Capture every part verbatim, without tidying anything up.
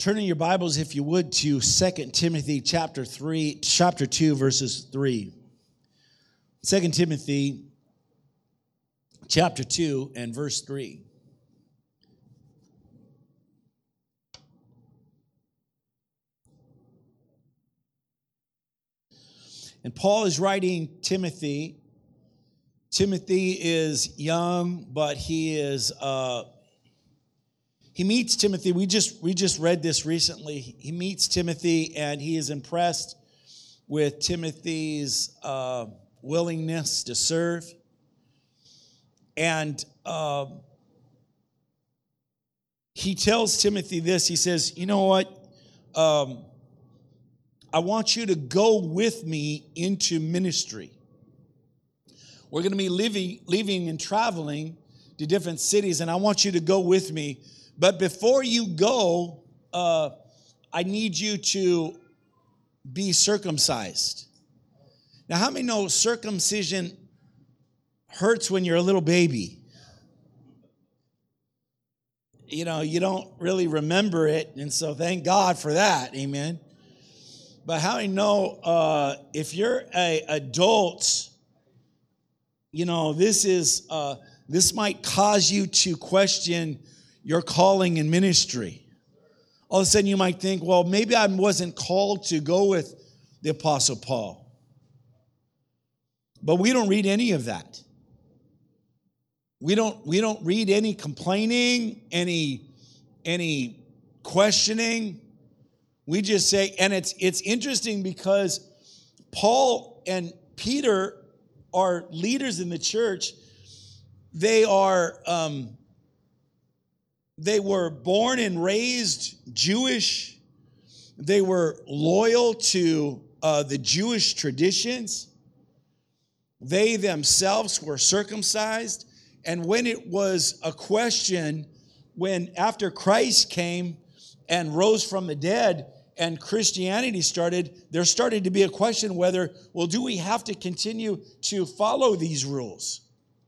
Turn in your Bibles, if you would, to Second Timothy chapter three, chapter two, verses three. Second Timothy chapter two and verse three. And Paul is writing Timothy. Timothy is young, but he is uh, he meets Timothy. We just we just read this recently. He meets Timothy, and he is impressed with Timothy's uh, willingness to serve. And uh, he tells Timothy this. He says, "You know what? Um, I want you to go with me into ministry. We're going to be living, leaving and traveling to different cities, and I want you to go with me. But before you go, uh, I need you to be circumcised." Now, how many know circumcision hurts when you're a little baby? You know, you don't really remember it, and so thank God for that, amen. But how many know uh, if you're a adult, you know, this is uh, this might cause you to question your calling in ministry. All of a sudden you might think, well, maybe I wasn't called to go with the Apostle Paul. But we don't read any of that. We don't we don't read any complaining, any any questioning. We just say, and it's it's interesting because Paul and Peter are leaders in the church. They are um, they were born and raised Jewish. They were loyal to uh, the Jewish traditions. They themselves were circumcised. And when it was a question, when after Christ came and rose from the dead and Christianity started, there started to be a question whether, well, do we have to continue to follow these rules?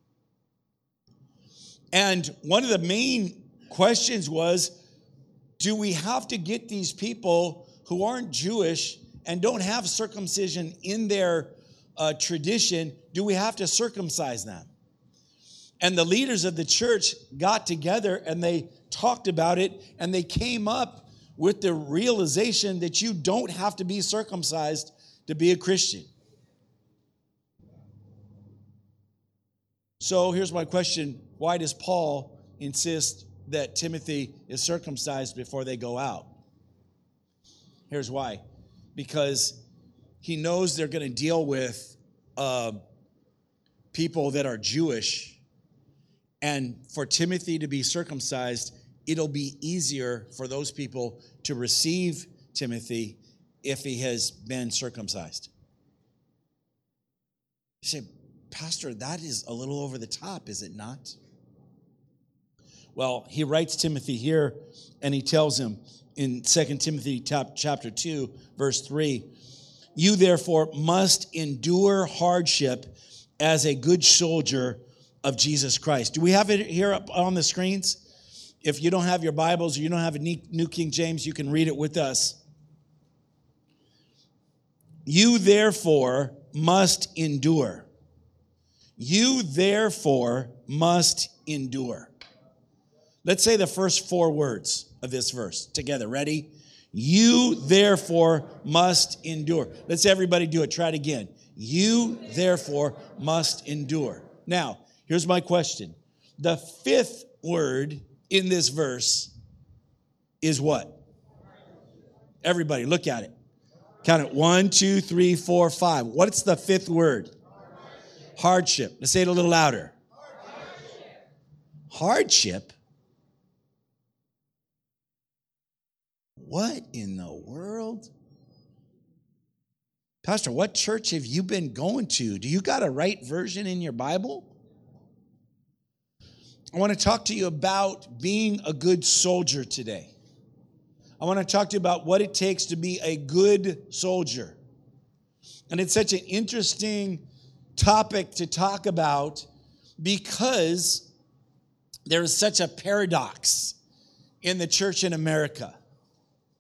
And one of the main questions was, do we have to get these people who aren't Jewish and don't have circumcision in their uh, tradition, do we have to circumcise them? And the leaders of the church got together and they talked about it, and they came up with the realization that you don't have to be circumcised to be a Christian. So here's my question. Why does Paul insist that Timothy is circumcised before they go out? Here's why. Because he knows they're going to deal with uh, people that are Jewish. And for Timothy to be circumcised, it'll be easier for those people to receive Timothy if he has been circumcised. You say, Pastor, that is a little over the top, is it not? Well, he writes Timothy here, and he tells him in Second Timothy chapter two, verse three, "You therefore must endure hardship as a good soldier of Jesus Christ." Do we have it here up on the screens? If you don't have your Bibles or you don't have a New King James, you can read it with us. "You therefore must endure. You therefore must endure." Let's say the first four words of this verse together. Ready? You therefore must endure. Let's everybody do it. Try it again. You therefore must endure. Now, here's my question. The fifth word in this verse is what? Everybody, look at it. Count it. One, two, three, four, five. What's the fifth word? Hardship. Hardship. Let's say it a little louder. Hardship. Hardship? What in the world? Pastor, what church have you been going to? Do you got a right version in your Bible? I want to talk to you about being a good soldier today. I want to talk to you about what it takes to be a good soldier. And it's such an interesting topic to talk about because there is such a paradox in the church in America.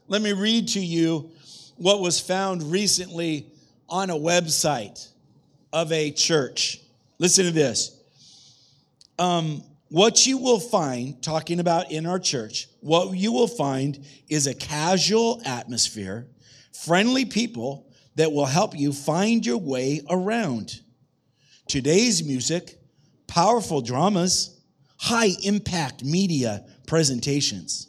Let me read to you what was found recently on a website of a church. Listen to this. Um, what you will find, talking about in our church, what you will find is a casual atmosphere, friendly people that will help you find your way around. Today's music, powerful dramas, high impact media presentations,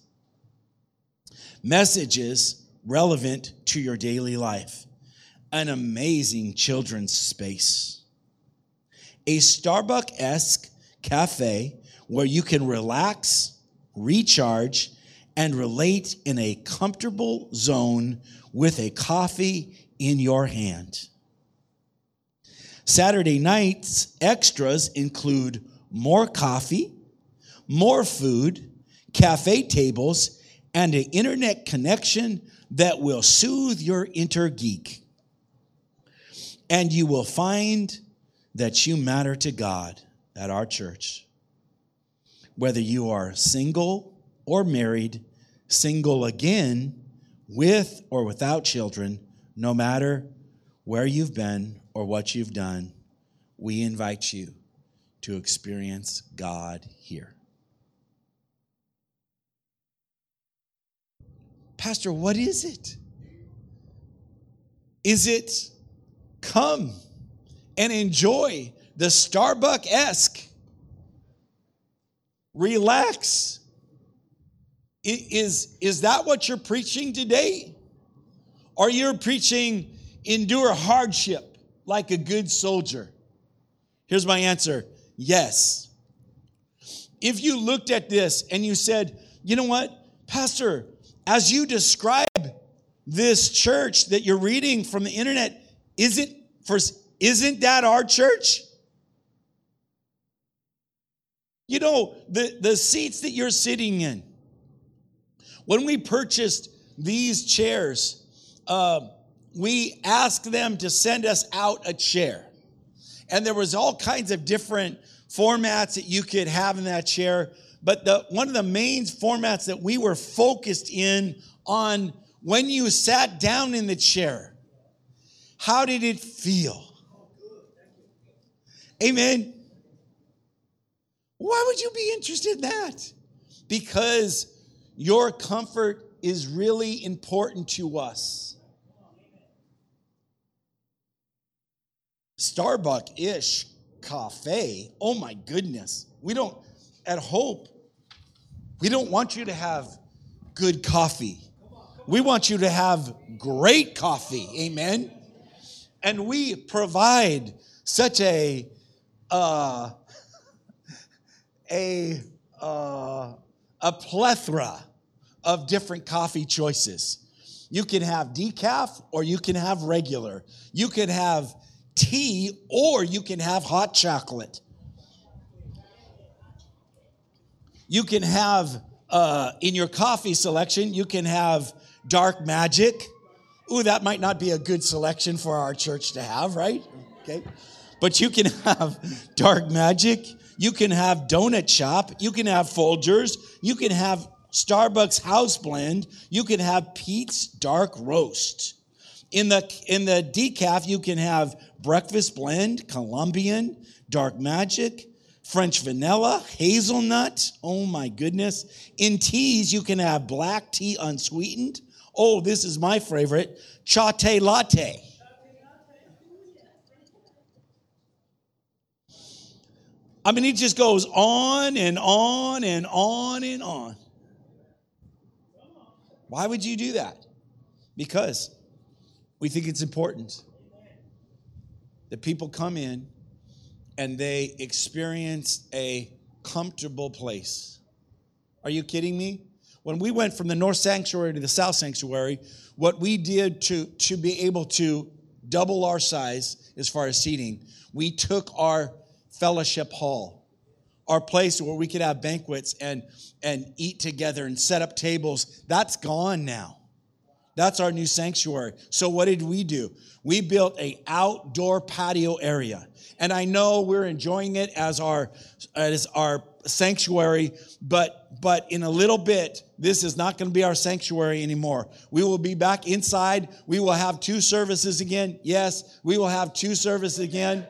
messages relevant to your daily life, an amazing children's space, a Starbucks-esque cafe where you can relax, recharge, and relate in a comfortable zone with a coffee in your hand. Saturday nights extras include more coffee, more food, cafe tables, and an internet connection that will soothe your inner geek. And you will find that you matter to God at our church. Whether you are single or married, single again, with or without children, no matter where you've been or what you've done, we invite you to experience God here. Pastor, what is it? Is it come and enjoy the Starbucks-esque, relax? Is, is that what you're preaching today? Or you're preaching endure hardship like a good soldier? Here's my answer. Yes. If you looked at this and you said, you know what, Pastor, as you describe this church that you're reading from the internet, isn't, first, isn't that our church? You know, the, the seats that you're sitting in, when we purchased these chairs, uh, we asked them to send us out a chair. And there was all kinds of different formats that you could have in that chair. But the, one of the main formats that we were focused in on, when you sat down in the chair, how did it feel? Amen. Why would you be interested in that? Because your comfort is really important to us. Starbucks-ish cafe. Oh my goodness. We don't, at Hope, we don't want you to have good coffee. We want you to have great coffee. Amen. And we provide such a, uh, a, uh, a plethora of different coffee choices. You can have decaf or you can have regular. You can have tea, or you can have hot chocolate. You can have, uh, in your coffee selection, you can have dark magic. Ooh, that might not be a good selection for our church to have, right? Okay. But you can have dark magic. You can have donut shop. You can have Folgers. You can have Starbucks house blend. You can have Pete's dark roast. In the, in the decaf, you can have breakfast blend, Colombian, dark magic, French vanilla, hazelnut. Oh my goodness. In teas, you can have black tea unsweetened. Oh, this is my favorite, Chatte latte. I mean, it just goes on and on and on and on. Why would you do that? Because we think it's important that people come in and they experience a comfortable place. Are you kidding me? When we went from the North Sanctuary to the South Sanctuary, what we did to, to be able to double our size as far as seating, we took our fellowship hall, our place where we could have banquets and, and eat together and set up tables. That's gone now. That's our new sanctuary. So what did we do? We built an outdoor patio area. And I know we're enjoying it as our as our sanctuary, but but in a little bit, this is not going to be our sanctuary anymore. We will be back inside. We will have two services again. Yes, we will have two services again.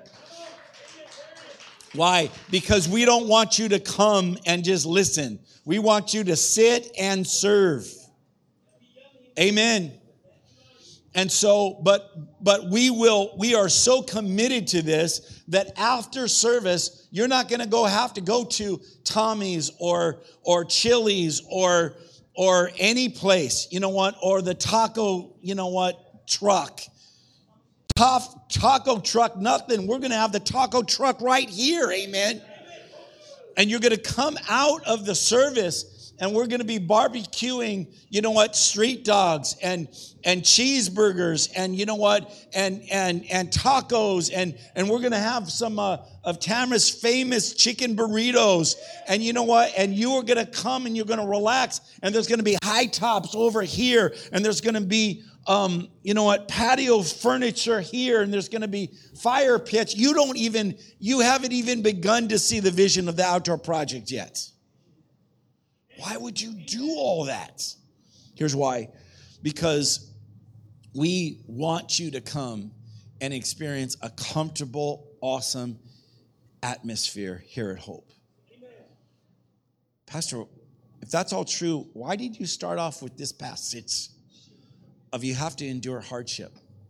Why? Because we don't want you to come and just listen. We want you to sit and serve. Amen. And so, but but we will, we are so committed to this that after service, you're not going to go have to go to Tommy's or or Chili's or or any place, you know what, or the taco, you know what, truck. Tough taco truck, nothing. We're going to have the taco truck right here. Amen. And you're going to come out of the service and we're going to be barbecuing, you know what, street dogs and and cheeseburgers and you know what, and and and tacos and and we're going to have some uh, of Tamara's famous chicken burritos and you know what, and you are going to come and you're going to relax and there's going to be high tops over here and there's going to be um, you know what, patio furniture here and there's going to be fire pits. You don't even, you haven't even begun to see the vision of the outdoor project yet. Why would you do all that? Here's why. Because we want you to come and experience a comfortable, awesome atmosphere here at Hope. Amen. Pastor, if that's all true, why did you start off with this passage of you have to endure hardship?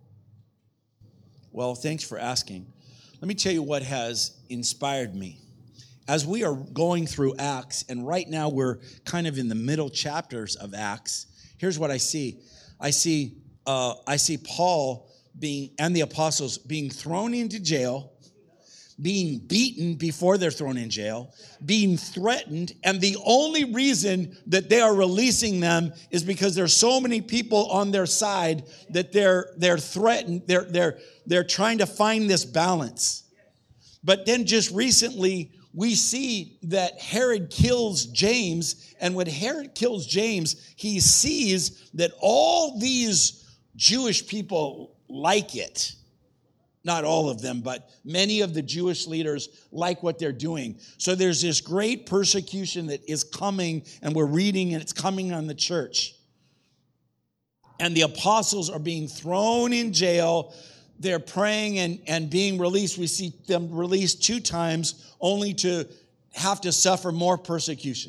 Well, thanks for asking. Let me tell you what has inspired me. As we are going through Acts, and right now we're kind of in the middle chapters of Acts, here's what I see. I see uh, I see Paul being and the apostles being thrown into jail, being beaten before they're thrown in jail, being threatened, and the only reason that they are releasing them is because there's so many people on their side that they're they're threatened. They're they're they're trying to find this balance. But then just recently, we see that Herod kills James, and when Herod kills James, he sees that all these Jewish people like it. Not all of them, but many of the Jewish leaders like what they're doing. So there's this great persecution that is coming, and we're reading, and it's coming on the church. And the apostles are being thrown in jail. They're praying and, and being released. We see them released two times only to have to suffer more persecution.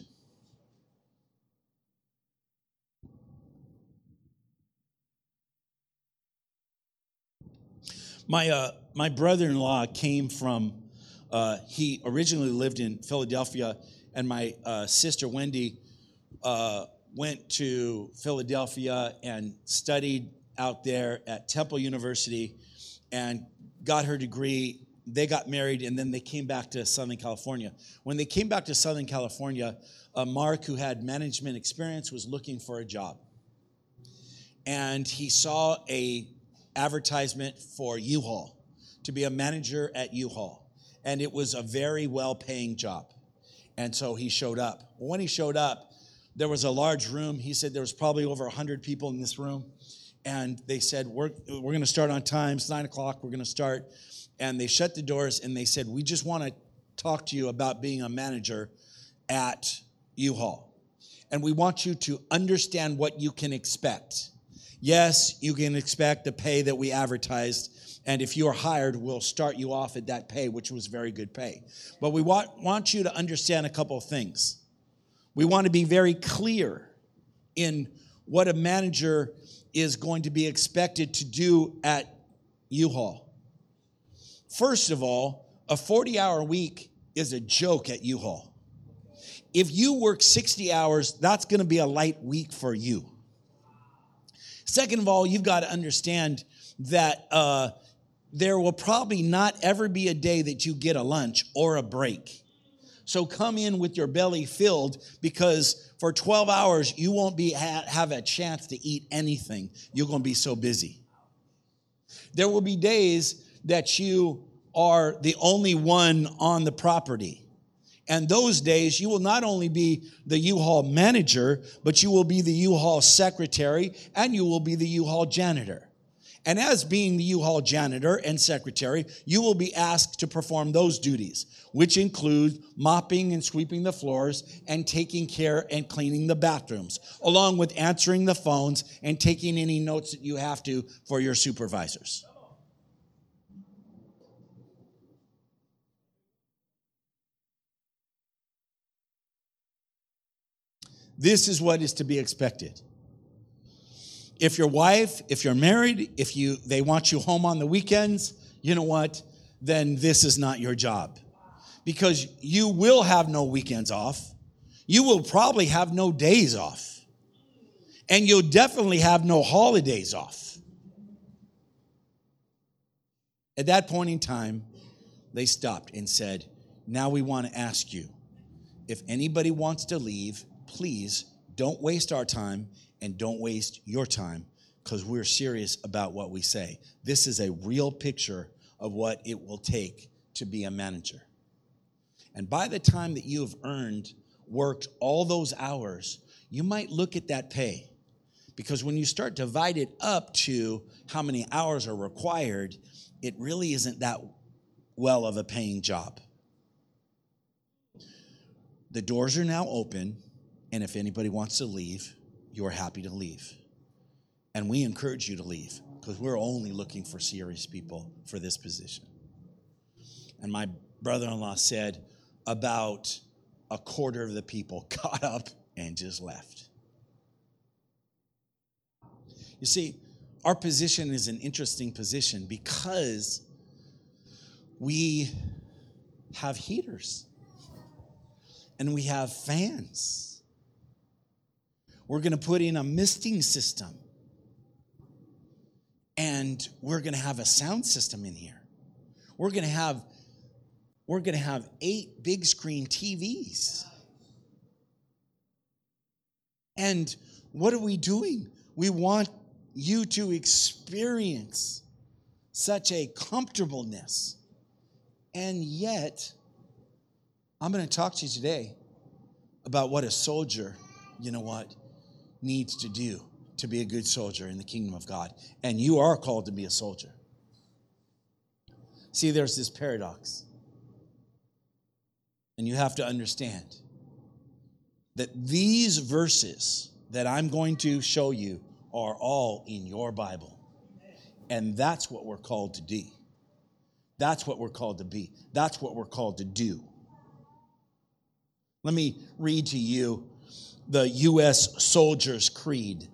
My uh, my brother-in-law came from, uh, he originally lived in Philadelphia, and my uh, sister Wendy uh, went to Philadelphia and studied out there at Temple University and got her degree. They got married, and then they came back to Southern California. When they came back to Southern California, uh, Mark, who had management experience, was looking for a job. And he saw a advertisement for U-Haul, to be a manager at U-Haul. And it was a very well-paying job. And so he showed up. When he showed up, there was a large room. He said there was probably over one hundred people in this room. And they said, we're, we're going to start on time. It's nine o'clock. We're going to start. And they shut the doors, and they said, we just want to talk to you about being a manager at U-Haul. And we want you to understand what you can expect. Yes, you can expect the pay that we advertised. And if you are hired, we'll start you off at that pay, which was very good pay. But we want, want you to understand a couple of things. We want to be very clear in what a manager is going to be expected to do at U-Haul. First of all, a forty-hour week is a joke at U-Haul. If you work sixty hours, that's going to be a light week for you. Second of all, you've got to understand that uh, there will probably not ever be a day that you get a lunch or a break. So come in with your belly filled, because for twelve hours, you won't be ha- have a chance to eat anything. You're going to be so busy. There will be days that you are the only one on the property. And those days, you will not only be the U-Haul manager, but you will be the U-Haul secretary, and you will be the U-Haul janitor. And as being the U-Haul janitor and secretary, you will be asked to perform those duties, which include mopping and sweeping the floors and taking care and cleaning the bathrooms, along with answering the phones and taking any notes that you have to for your supervisors. This is what is to be expected. If your wife, if you're married, if you they want you home on the weekends, you know what? Then this is not your job. Because you will have no weekends off. You will probably have no days off. And you'll definitely have no holidays off. At that point in time, they stopped and said, now we want to ask you, if anybody wants to leave, please don't waste our time and don't waste your time, because we're serious about what we say. This is a real picture of what it will take to be a manager. And by the time that you have earned, worked all those hours, you might look at that pay. Because when you start to divide it up to how many hours are required, it really isn't that well of a paying job. The doors are now open, and if anybody wants to leave, you are happy to leave. And we encourage you to leave, because we're only looking for serious people for this position. And my brother-in-law said about a quarter of the people got up and just left. You see, our position is an interesting position because we have heaters and we have fans. We're going to put in a misting system. And we're going to have a sound system in here. We're going to have we're going to have eight big screen T Vs. And what are we doing? We want you to experience such a comfortableness. And yet, I'm going to talk to you today about what a soldier, you know what, needs to do to be a good soldier in the kingdom of God. And you are called to be a soldier. See, there's this paradox. And you have to understand that these verses that I'm going to show you are all in your Bible. And that's what we're called to do. That's what we're called to be. That's what we're called to do. Let me read to you the U S Soldier's Creed.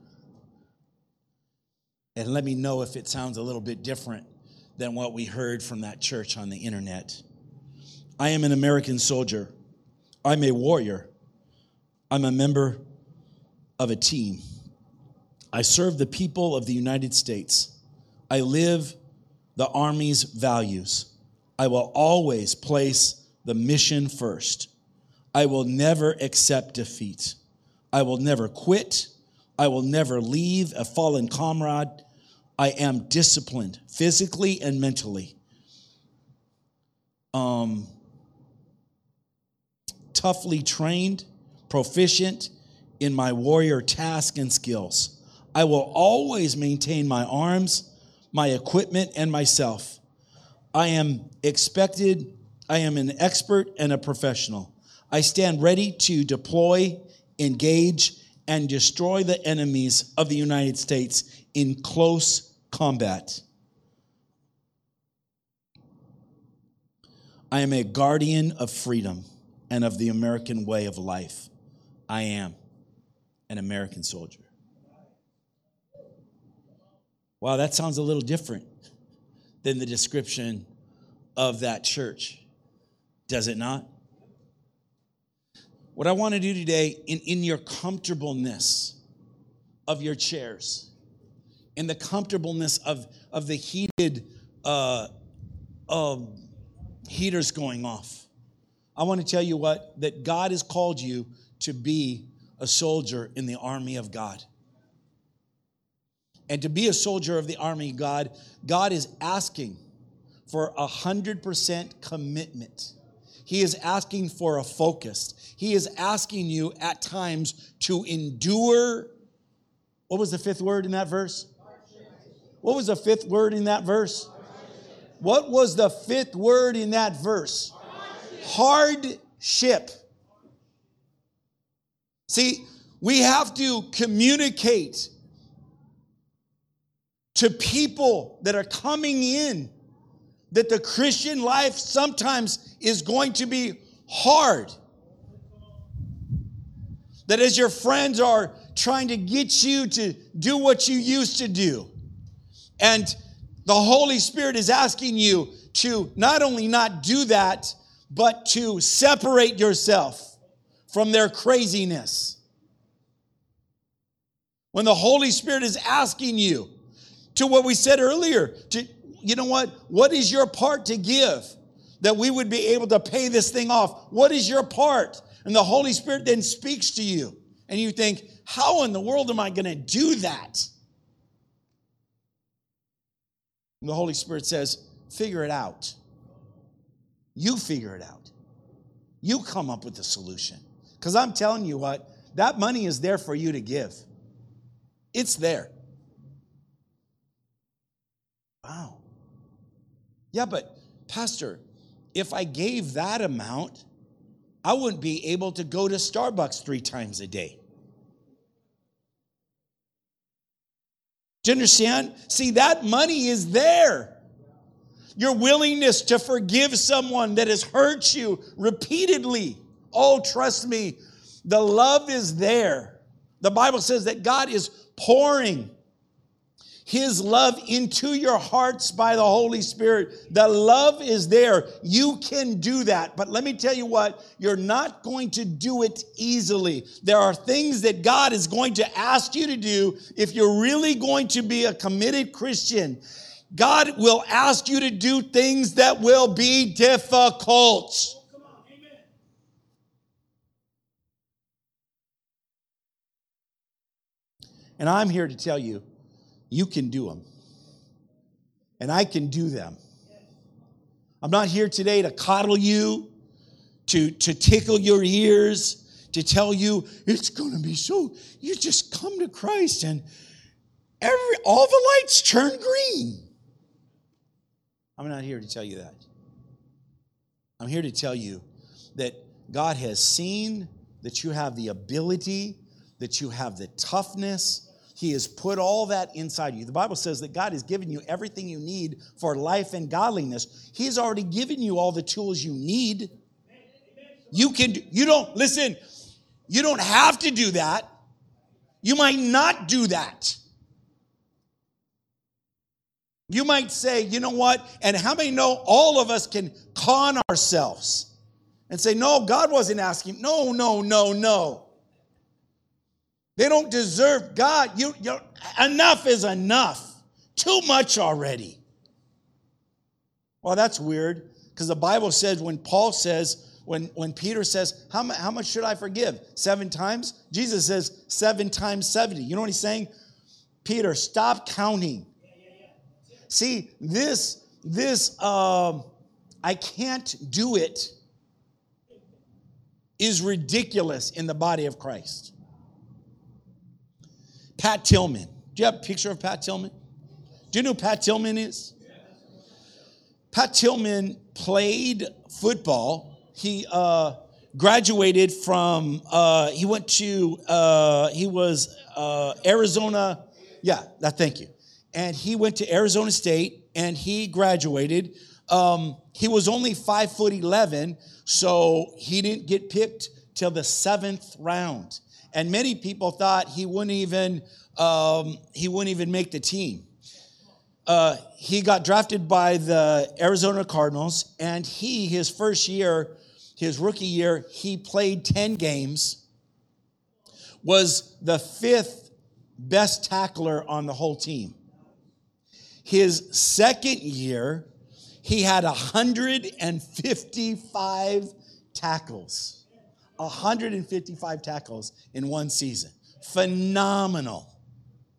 And let me know if it sounds a little bit different than what we heard from that church on the internet. I am an American soldier. I'm a warrior. I'm a member of a team. I serve the people of the United States. I live the Army's values. I will always place the mission first. I will never accept defeat. I will never quit. I will never leave a fallen comrade. I am disciplined physically and mentally. Um, toughly trained, proficient in my warrior task and skills. I will always maintain my arms, my equipment, and myself. I am expected, I am an expert and a professional. I stand ready to deploy, engage, and destroy the enemies of the United States in close combat. I am a guardian of freedom and of the American way of life. I am an American soldier. Wow, that sounds a little different than the description of that church, does it not? What I want to do today, in, in your comfortableness of your chairs, in the comfortableness of, of the heated uh, uh, heaters going off, I want to tell you what, that God has called you to be a soldier in the army of God. And to be a soldier of the army of God, God is asking for a one hundred percent commitment. He is asking for a focus. He is asking you at times to endure. What was the fifth word in that verse? What was the fifth word in that verse? What was the fifth word in that verse? Hardship. See, we have to communicate to people that are coming in that the Christian life sometimes is going to be hard. That as your friends are trying to get you to do what you used to do, and the Holy Spirit is asking you to not only not do that, but to separate yourself from their craziness. When the Holy Spirit is asking you to what we said earlier, to, you know what? What is your part to give that we would be able to pay this thing off? What is your part? And the Holy Spirit then speaks to you. And you think, how in the world am I going to do that? And the Holy Spirit says, figure it out. You figure it out. You come up with the solution. Because I'm telling you what, that money is there for you to give. It's there. Wow. Yeah, but Pastor, if I gave that amount, I wouldn't be able to go to Starbucks three times a day. Do you understand? See, that money is there. Your willingness to forgive someone that has hurt you repeatedly. Oh, trust me, the love is there. The Bible says that God is pouring His love into your hearts by the Holy Spirit. The love is there. You can do that. But let me tell you what, you're not going to do it easily. There are things that God is going to ask you to do if you're really going to be a committed Christian. God will ask you to do things that will be difficult. And I'm here to tell you, you can do them. And I can do them. I'm not here today to coddle you, to, to tickle your ears, to tell you it's going to be so, you just come to Christ and every all the lights turn green. I'm not here to tell you that. I'm here to tell you that God has seen that you have the ability, that you have the toughness. He has put all that inside you. The Bible says that God has given you everything you need for life and godliness. He's already given you all the tools you need. You can, you don't, listen, you don't have to do that. You might not do that. You might say, you know what? And how many know all of us can con ourselves and say, no, God wasn't asking. No, no, no, no. They don't deserve God. You, you enough is enough. Too much already. Well, that's weird because the Bible says when Paul says, when, when Peter says, how, how much should I forgive? Seven times? Jesus says seven times seventy. You know what he's saying? Peter, stop counting. See, this, this, uh, I can't do it is ridiculous in the body of Christ. Pat Tillman. Do you have a picture of Pat Tillman? Do you know who Pat Tillman is? Pat Tillman played football. He uh, graduated from, uh, he went to, uh, he was uh, Arizona. Yeah, that, thank you. And he went to Arizona State and he graduated. Um, he was only five foot eleven, so he didn't get picked till the seventh round. And many people thought he wouldn't even um, he wouldn't even make the team. Uh, he got drafted by the Arizona Cardinals, and he his first year, his rookie year, he played ten games. Was the fifth best tackler on the whole team. His second year, he had one hundred fifty-five tackles. one hundred fifty-five tackles in one season. Phenomenal.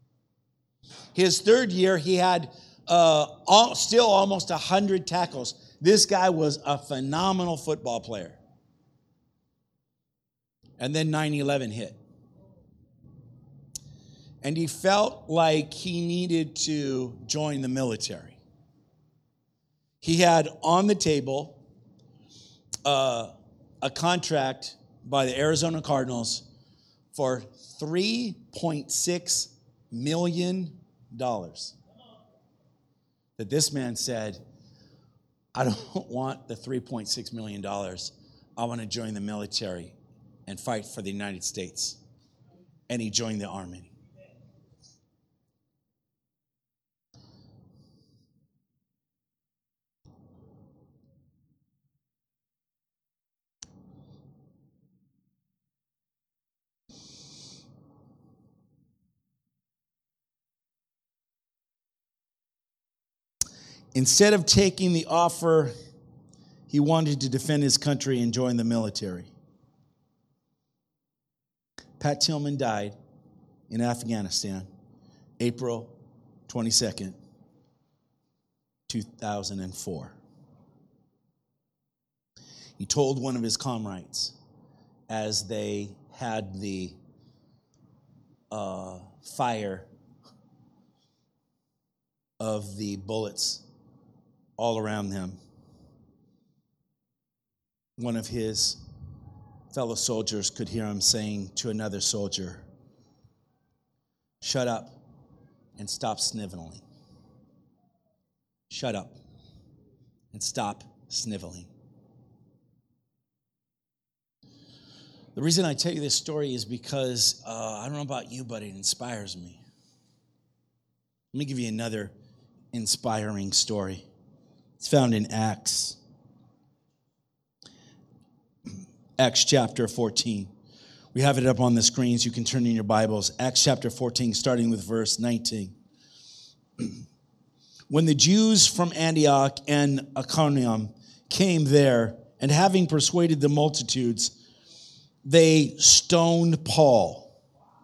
His third year, he had uh, all, still almost one hundred tackles. This guy was a phenomenal football player. And then nine eleven hit. And he felt like he needed to join the military. He had on the table uh, a contract by the Arizona Cardinals for three point six million dollars. That this man said, I don't want the three point six million dollars. I want to join the military and fight for the United States. And he joined the army. Instead of taking the offer, he wanted to defend his country and join the military. Pat Tillman died in Afghanistan, April twenty-second, two thousand four. He told one of his comrades as they had the uh, fire of the bullets all around them, one of his fellow soldiers could hear him saying to another soldier, shut up and stop sniveling. Shut up and stop sniveling. The reason I tell you this story is because uh, I don't know about you, but it inspires me. Let me give you another inspiring story. It's found in Acts. Acts chapter fourteen. We have it up on the screens. You can turn in your Bibles. Acts chapter fourteen, starting with verse nineteen. When the Jews from Antioch and Iconium came there, and having persuaded the multitudes, they stoned Paul.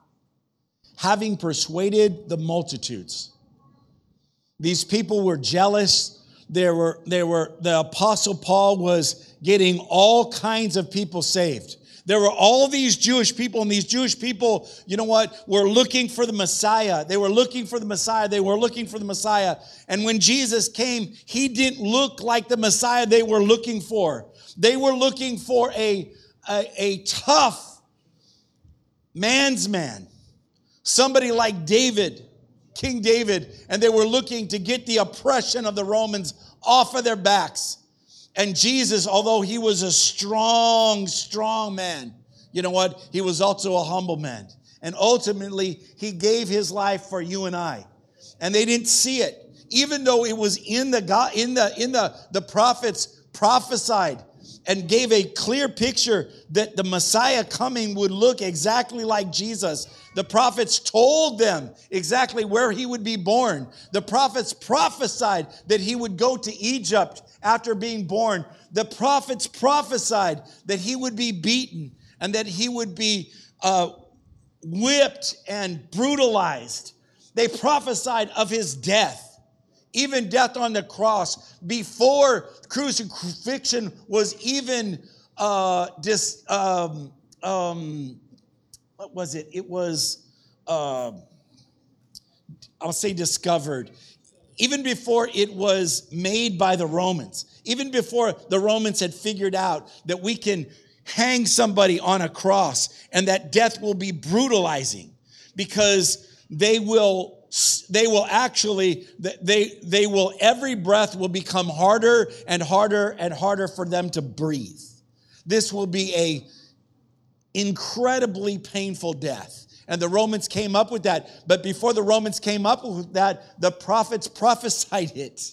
Having persuaded the multitudes. These people were jealous. There were, there were, the Apostle Paul was getting all kinds of people saved. There were all these Jewish people, and these Jewish people, you know what, were looking for the Messiah. They were looking for the Messiah. They were looking for the Messiah. And when Jesus came, he didn't look like the Messiah they were looking for. They were looking for a, a, a tough man's man. Somebody like David, King David, and they were looking to get the oppression of the Romans off of their backs. And Jesus, although he was a strong, strong man, you know what? He was also a humble man. And ultimately, he gave his life for you and I. And they didn't see it. Even though it was in the God, in the in the, the prophets prophesied and gave a clear picture that the Messiah coming would look exactly like Jesus. The prophets told them exactly where he would be born. The prophets prophesied that he would go to Egypt after being born. The prophets prophesied that he would be beaten and that he would be uh, whipped and brutalized. They prophesied of his death. Even death on the cross, before crucifixion was even uh, dis, um, um, what was it? It was, uh, I'll say discovered. Even before it was made by the Romans, even before the Romans had figured out that we can hang somebody on a cross and that death will be brutalizing because they will They will actually, they, they will, every breath will become harder and harder and harder for them to breathe. This will be a incredibly painful death. And the Romans came up with that. But before the Romans came up with that, the prophets prophesied it.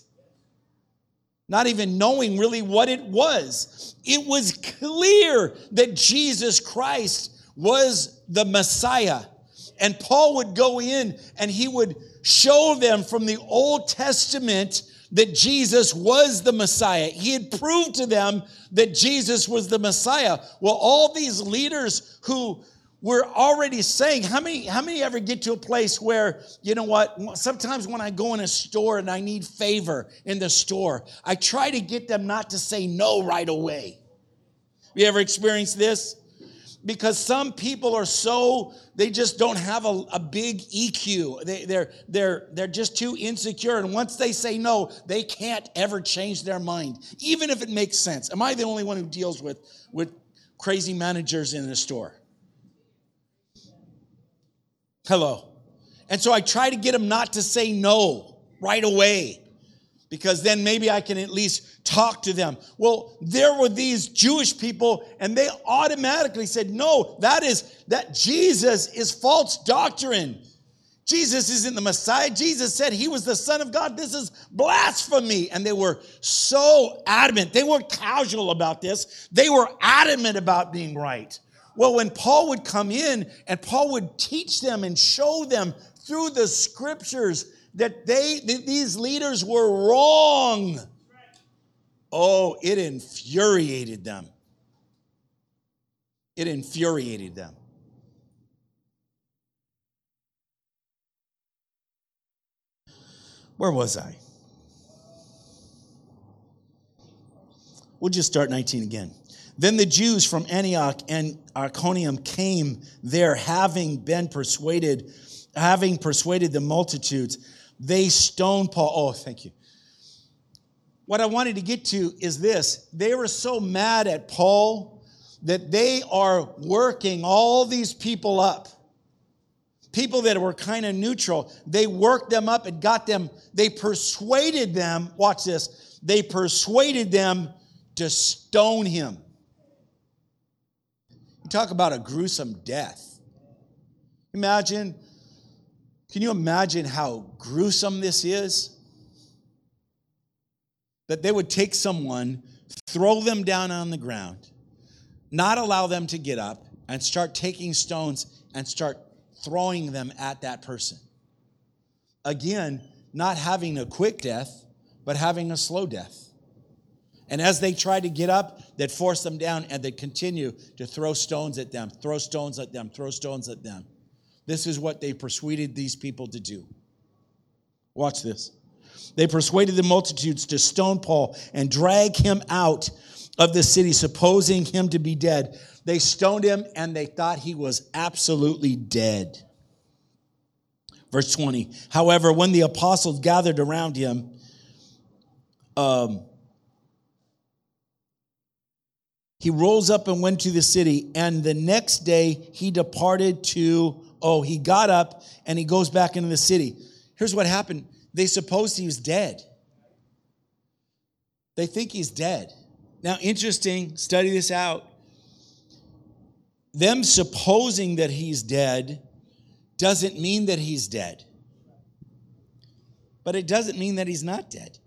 Not even knowing really what it was. It was clear that Jesus Christ was the Messiah. And Paul would go in and he would show them from the Old Testament that Jesus was the Messiah. He had proved to them that Jesus was the Messiah. Well, all these leaders who we're already saying, how many, how many ever get to a place where, you know what, sometimes when I go in a store and I need favor in the store, I try to get them not to say no right away. You ever experienced this? Because some people are so, they just don't have a, a big E Q. They, they're, they're, they're just too insecure. And once they say no, they can't ever change their mind, even if it makes sense. Am I the only one who deals with, with crazy managers in the store? Hello. And so I try to get them not to say no right away, because then maybe I can at least talk to them. Well, there were these Jewish people, and they automatically said, no, that is, that Jesus is false doctrine. Jesus isn't the Messiah. Jesus said he was the Son of God. This is blasphemy. And they were so adamant. They weren't casual about this. They were adamant about being right. Well, when Paul would come in and Paul would teach them and show them through the scriptures that they, that these leaders were wrong, oh, it infuriated them. It infuriated them. Where was I? We'll just start nineteen again. Then the Jews from Antioch and Iconium came there, having been persuaded, having persuaded the multitudes. They stoned Paul. Oh, thank you. What I wanted to get to is this. They were so mad at Paul that they are working all these people up. People that were kind of neutral. They worked them up and got them. They persuaded them. Watch this. They persuaded them to stone him. You talk about a gruesome death. Imagine, can you imagine how gruesome this is? That they would take someone, throw them down on the ground, not allow them to get up, and start taking stones and start throwing them at that person. Again, not having a quick death, but having a slow death. And as they try to get up, they'd force them down and they'd continue to throw stones at them, throw stones at them, throw stones at them. This is what they persuaded these people to do. Watch this. They persuaded the multitudes to stone Paul and drag him out of the city, supposing him to be dead. They stoned him and they thought he was absolutely dead. Verse twenty. However, when the apostles gathered around him, um, he rose up and went to the city, and the next day he departed to, oh, he got up and he goes back into the city. Here's what happened. They supposed he was dead. They think he's dead. Now, interesting, study this out. Them supposing that he's dead doesn't mean that he's dead. But it doesn't mean that he's not dead.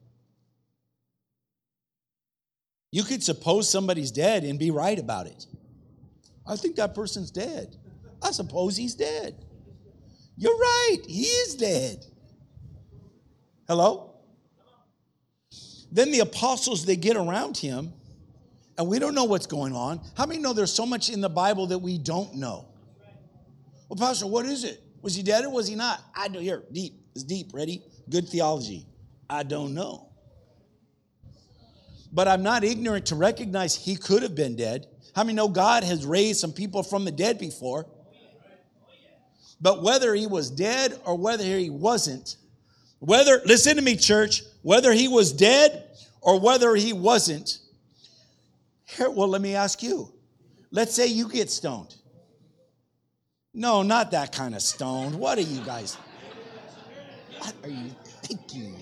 You could suppose somebody's dead and be right about it. I think that person's dead. I suppose he's dead. You're right. He is dead. Hello? Then the apostles, they get around him, and we don't know what's going on. How many know there's so much in the Bible that we don't know? Well, Pastor, what is it? Was he dead or was he not? I don't. Here, deep. It's deep. Ready? Good theology. I don't know. But I'm not ignorant to recognize he could have been dead. How many know God has raised some people from the dead before? But whether he was dead or whether he wasn't, whether, listen to me, church, whether he was dead or whether he wasn't, here, well, let me ask you. Let's say you get stoned. No, not that kind of stoned. What are you guys? What are you thinking?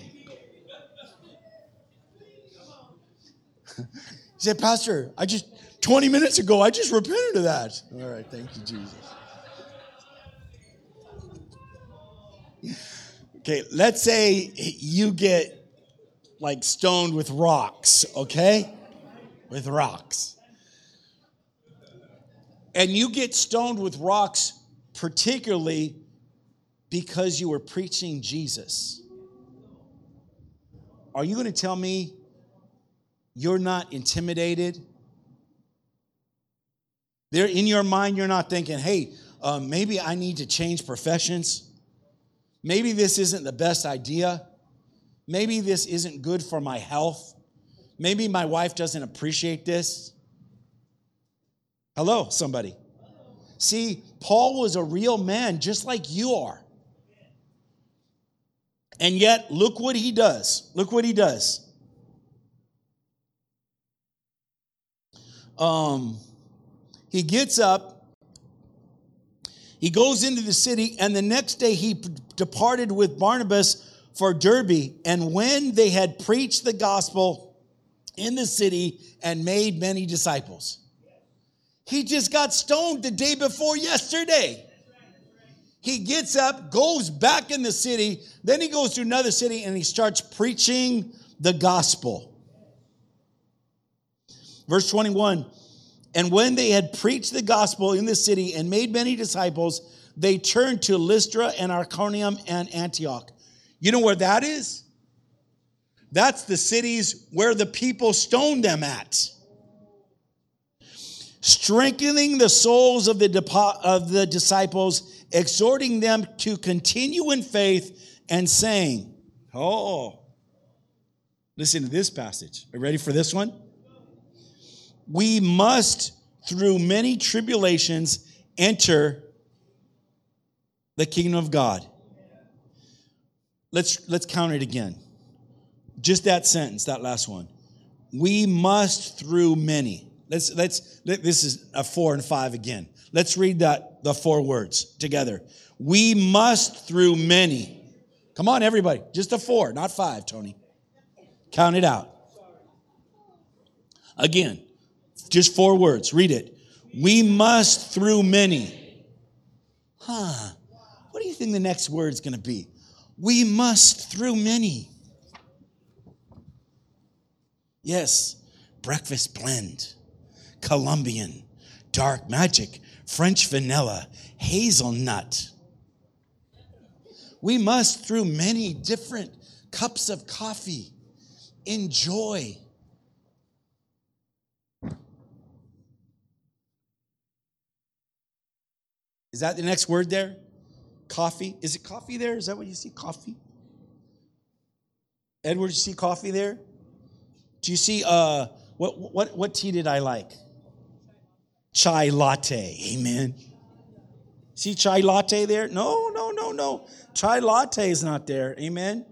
He said, Pastor, I just, twenty minutes ago, I just repented of that. All right, thank you, Jesus. Okay, let's say you get like stoned with rocks, okay? With rocks. And you get stoned with rocks particularly because you were preaching Jesus. Are you going to tell me you're not intimidated There in your mind, you're not thinking, hey, uh, maybe I need to change professions. Maybe this isn't the best idea. Maybe this isn't good for my health. Maybe my wife doesn't appreciate this. Hello, somebody. See, Paul was a real man just like you are. And yet, look what he does. Look what he does. Um, he gets up, he goes into the city, and the next day he p- departed with Barnabas for Derbe. And when they had preached the gospel in the city and made many disciples. He just got stoned the day before yesterday. He gets up, goes back in the city, then he goes to another city and he starts preaching the gospel. Verse twenty-one, and when they had preached the gospel in the city and made many disciples, they turned to Lystra and Iconium and Antioch. You know where that is? That's the cities where the people stoned them at. Strengthening the souls of the, depo- of the disciples, exhorting them to continue in faith, and saying, oh, listen to this passage. Are you ready for this one? We must, through many tribulations, enter the kingdom of God. Let's, let's count it again. Just that sentence, that last one. We must through many. Let's, let's, let, this is a four and five again. Let's read that, the four words together. We must through many. Come on, everybody. Just a four, not five, Tony. Count it out. Again, just four words. Read it. We must through many. Huh. What do you think the next word's going to be? We must through many. Yes, breakfast blend, Colombian, dark magic, French vanilla, hazelnut. We must through many different cups of coffee enjoy. Is that the next word there? Coffee? Is it coffee there? Is that what you see? Coffee? Edward, you see coffee there? Do you see, uh, what, what, what tea did I like? Chai latte. Amen. See chai latte there? No, no, no, no. Chai latte is not there. Amen.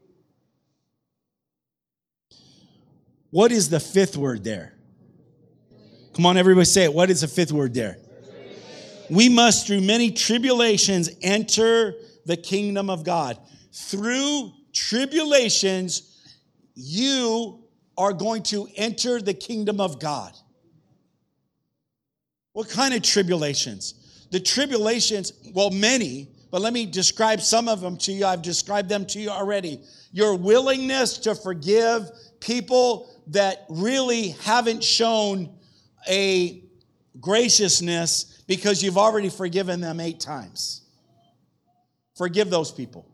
What is the fifth word there? Come on, everybody say it. What is the fifth word there? We must, through many tribulations, enter the kingdom of God. Through tribulations, you are going to enter the kingdom of God. What kind of tribulations? The tribulations, well, many, but let me describe some of them to you. I've described them to you already. Your willingness to forgive people that really haven't shown a graciousness because you've already forgiven them eight times. Forgive those people.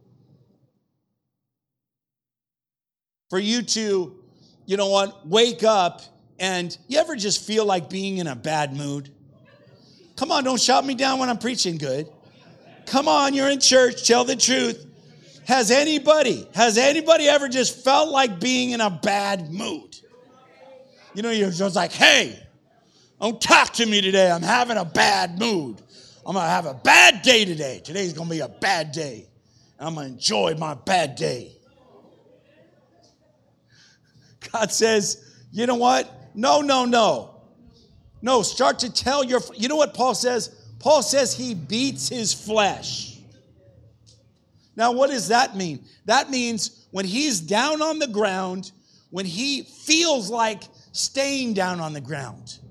For you to, you know what, wake up and you ever just feel like being in a bad mood? Come on, don't shout me down when I'm preaching good. Come on, you're in church, tell the truth. Has anybody, has anybody ever just felt like being in a bad mood? You know, you're just like, hey, don't talk to me today. I'm having a bad mood. I'm going to have a bad day today. Today's going to be a bad day. I'm going to enjoy my bad day. God says, you know what? No, no, no. No, start to tell your, you know what Paul says? Paul says he beats his flesh. Now, what does that mean? That means when he's down on the ground, when he feels like staying down on the ground.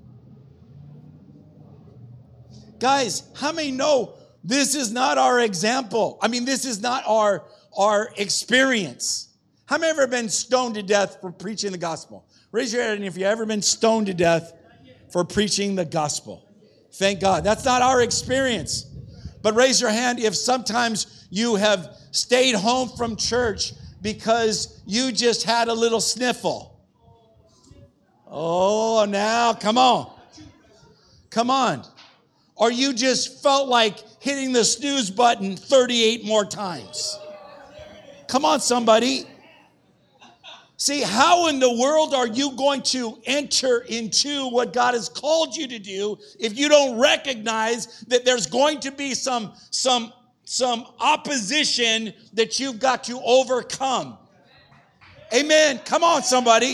Guys, how many know this is not our example? I mean, this is not our, our experience. How many have ever been stoned to death for preaching the gospel? Raise your hand if you've ever been stoned to death for preaching the gospel. Thank God. That's not our experience. But raise your hand if sometimes you have stayed home from church because you just had a little sniffle. Oh, now, come on. Come on. Or you just felt like hitting the snooze button thirty-eight more times. Come on, somebody. See, how in the world are you going to enter into what God has called you to do if you don't recognize that there's going to be some, some, some opposition that you've got to overcome? Amen. Come on, somebody.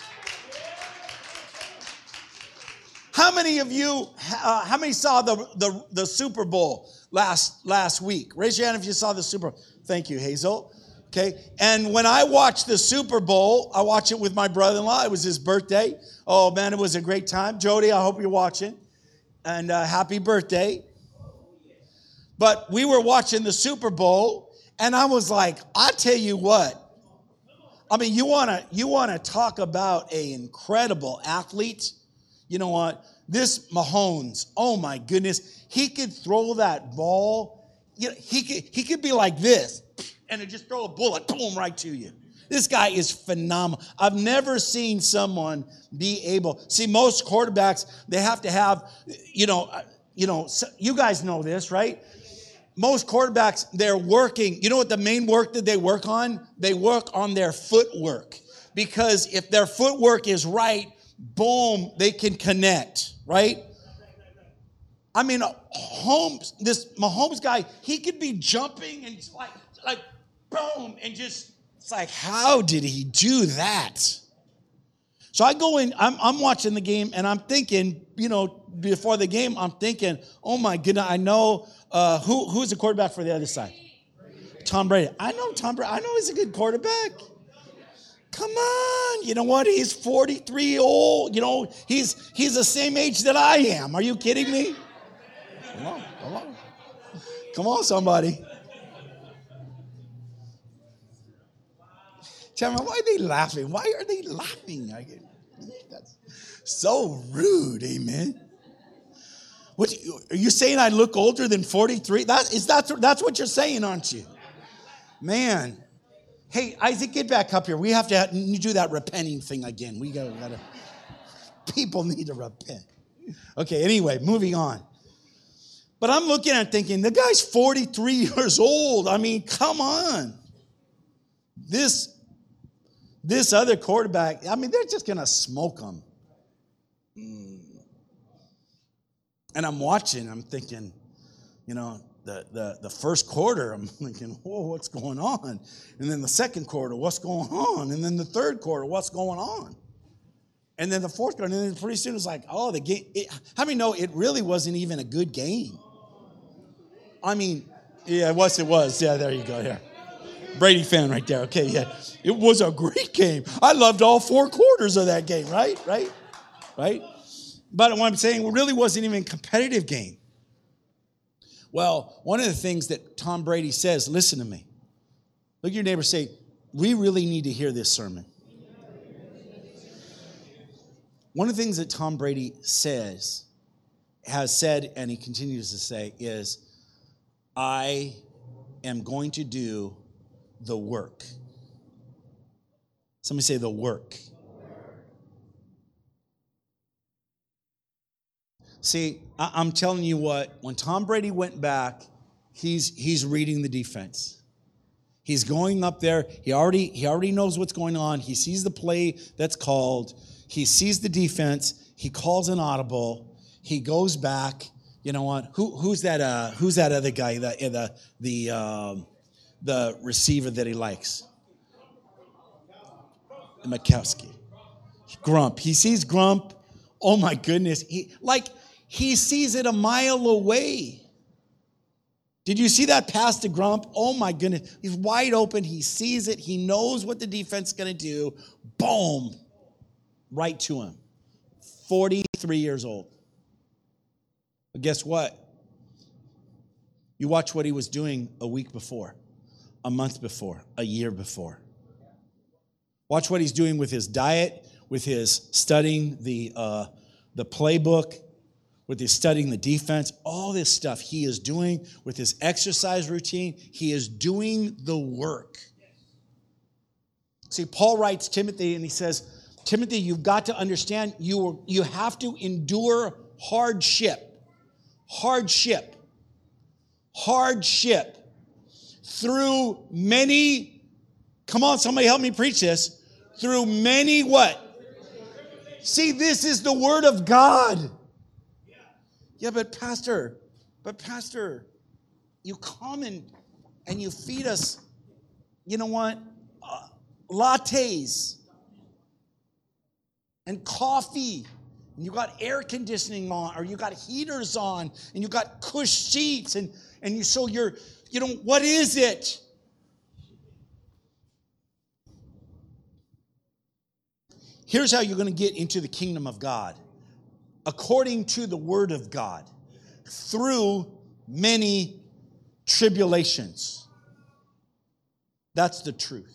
How many of you, uh, how many saw the, the, the Super Bowl last, last week? Raise your hand if you saw the Super Bowl. Thank you, Hazel. Okay, and when I watched the Super Bowl, I watched it with my brother-in-law. It was his birthday. Oh, man, it was a great time. Jody, I hope you're watching. And uh, happy birthday. But we were watching the Super Bowl, and I was like, I tell you what. I mean, you want to you want to talk about an incredible athlete? You know what? This Mahomes, oh, my goodness. He could throw that ball. You know, he could, he could be like this. And it just throw a bullet, boom, right to you. This guy is phenomenal. I've never seen someone be able. See, most quarterbacks, they have to have, you know, you know, you guys know this, right? Most quarterbacks, they're working. You know what the main work that they work on? They work on their footwork. Because if their footwork is right, boom, they can connect, right? I mean, Holmes, this Mahomes guy, he could be jumping and like, like, boom, and just, it's like, how did he do that? So I go in, I'm, I'm watching the game, and I'm thinking, you know, before the game, I'm thinking, oh my goodness, I know, uh, who who's the quarterback for the other side? Tom Brady. I know Tom Brady. I know he's a good quarterback. Come on, you know what? He's forty-three old. You know, he's he's the same age that I am. Are you kidding me? Come on, come on. Come on, somebody. Tell me, why are they laughing? Why are they laughing? I get, that's so rude, amen. What, are you saying I look older than forty-three? That is that's that's what you're saying, aren't you? Man. Hey, Isaac, get back up here. We have to do that repenting thing again. We got to, people need to repent. Okay, anyway, moving on. But I'm looking at it thinking, the guy's forty-three years old. I mean, come on. This, this other quarterback, I mean, they're just going to smoke him. Mm. And I'm watching, I'm thinking, you know, the, the, the first quarter, I'm thinking, whoa, what's going on? And then the second quarter, what's going on? And then the third quarter, what's going on? And then the fourth quarter, and then pretty soon it's like, oh, the game. It, how many know it really wasn't even a good game? I mean, yeah, it was, it was. Yeah, there you go, yeah. Brady fan right there. Okay, yeah. It was a great game. I loved all four quarters of that game, right? Right? Right? But what I'm saying, it really wasn't even a competitive game. Well, one of the things that Tom Brady says, listen to me. Look at your neighbor, say, we really need to hear this sermon. One of the things that Tom Brady says, has said, and he continues to say, is, I am going to do the work. Somebody say the work. See, I'm telling you what, when Tom Brady went back, he's he's reading the defense. He's going up there. He already he already knows what's going on. He sees the play that's called. He sees the defense. He calls an audible. He goes back. You know what? Who who's that? Uh, who's that other guy? The the the um, the receiver that he likes? Mikowski. Grump. He sees Grump. Oh my goodness. He like. He sees it a mile away. Did you see that pass to Grump? Oh, my goodness. He's wide open. He sees it. He knows what the defense is going to do. Boom. Right to him. forty-three years old. But guess what? You watch what he was doing a week before, a month before, a year before. Watch what he's doing with his diet, with his studying the uh, the playbook, with his studying the defense, all this stuff he is doing with his exercise routine. He is doing the work. See, Paul writes Timothy, and he says, Timothy, you've got to understand, you, you have to endure hardship, hardship, hardship through many, come on, somebody help me preach this, through many what? See, this is the word of God. Yeah, but pastor, but pastor, you come and, and you feed us, you know what, uh, lattes and coffee, and you got air conditioning on, or you got heaters on, and you got cush sheets, and, and you so you're, you know, what is it? Here's how you're going to get into the kingdom of God. According to the word of God. Through many tribulations. That's the truth.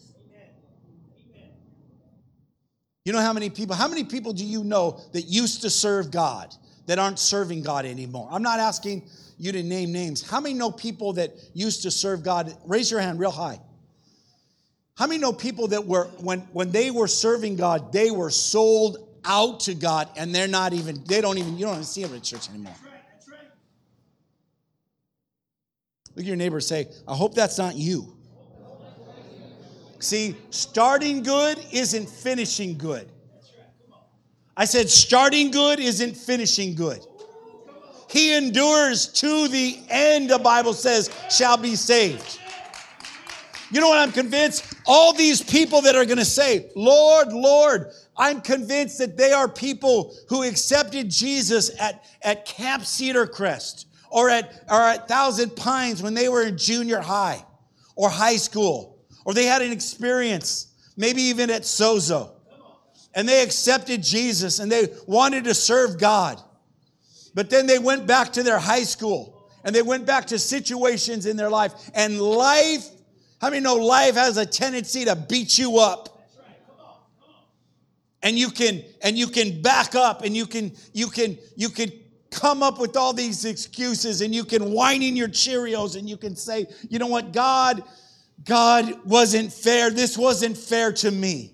You know how many people, how many people do you know that used to serve God that aren't serving God anymore? I'm not asking you to name names. How many know people that used to serve God? Raise your hand real high. How many know people that were, when, when they were serving God, they were sold out to God, and they're not even, they don't even, you don't even see them at church anymore. That's right, that's right. Look at your neighbor and say, I hope that's not you. See, starting good isn't finishing good. I said starting good isn't finishing good. He endures to the end, the Bible says, shall be saved. You know what I'm convinced? All these people that are going to say, Lord, Lord, I'm convinced that they are people who accepted Jesus at, at Camp Cedar Crest or at, or at Thousand Pines when they were in junior high or high school. Or they had an experience, maybe even at Sozo. And they accepted Jesus and they wanted to serve God. But then they went back to their high school and they went back to situations in their life. And life, how many know life has a tendency to beat you up? And you can, and you can back up and you can, you can, you can come up with all these excuses and you can whine in your Cheerios and you can say, you know what, God, God wasn't fair. This wasn't fair to me.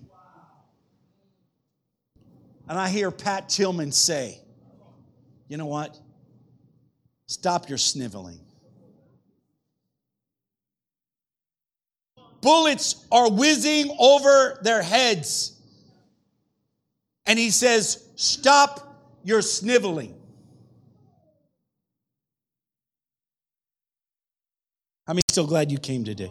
And I hear Pat Tillman say, you know what? Stop your sniveling. Bullets are whizzing over their heads. And he says, stop your sniveling. How many are so glad you came today?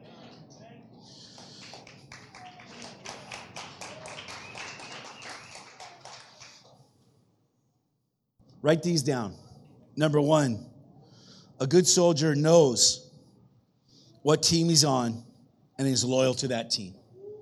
Write these down. Number one, a good soldier knows what team he's on and is loyal to that team.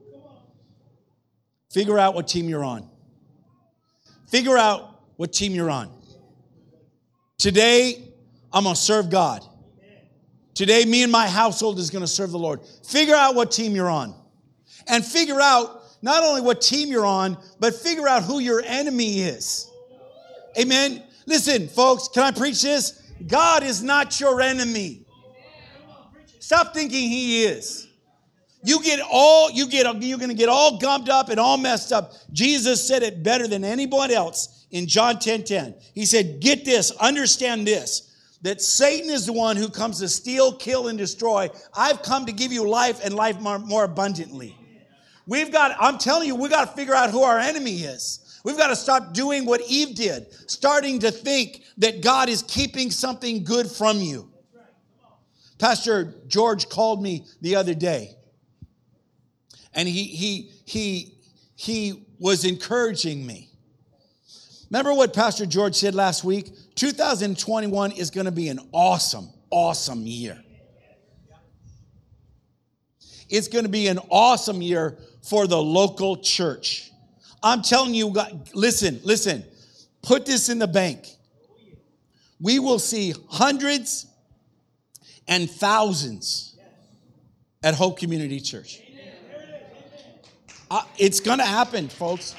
Figure out what team you're on. Figure out what team you're on. Today, I'm going to serve God. Today, me and my household is going to serve the Lord. Figure out what team you're on. And figure out not only what team you're on, but figure out who your enemy is. Amen. Listen, folks, can I preach this? God is not your enemy. Stop thinking he is. You get all, you get, you're going to get all gummed up and all messed up. Jesus said it better than anyone else in John ten ten. He said, get this, understand this, that Satan is the one who comes to steal, kill, and destroy. I've come to give you life and life more, more abundantly. We've got, I'm telling you, we've got to figure out who our enemy is. We've got to stop doing what Eve did, starting to think that God is keeping something good from you. Pastor George called me the other day, and he he he he was encouraging me. Remember what Pastor George said last week? two thousand twenty-one is going to be an awesome, awesome year. It's going to be an awesome year for the local church. I'm telling you, listen, listen, put this in the bank. We will see hundreds and thousands at Hope Community Church. Uh, it's going to happen, folks.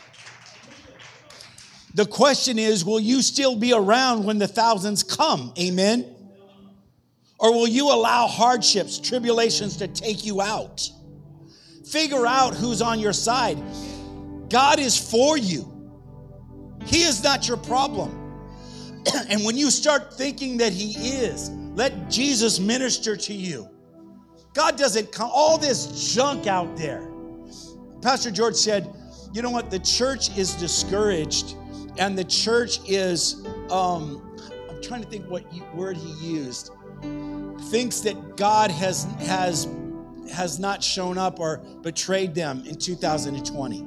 The question is, will you still be around when the thousands come? Amen. Or will you allow hardships, tribulations to take you out? Figure out who's on your side. God is for you. He is not your problem. And when you start thinking that he is, let Jesus minister to you. God doesn't come, all this junk out there. Pastor George said, you know what, the church is discouraged, and the church is, um, I'm trying to think what word he used, thinks that God has, has, has not shown up or betrayed them in two thousand twenty.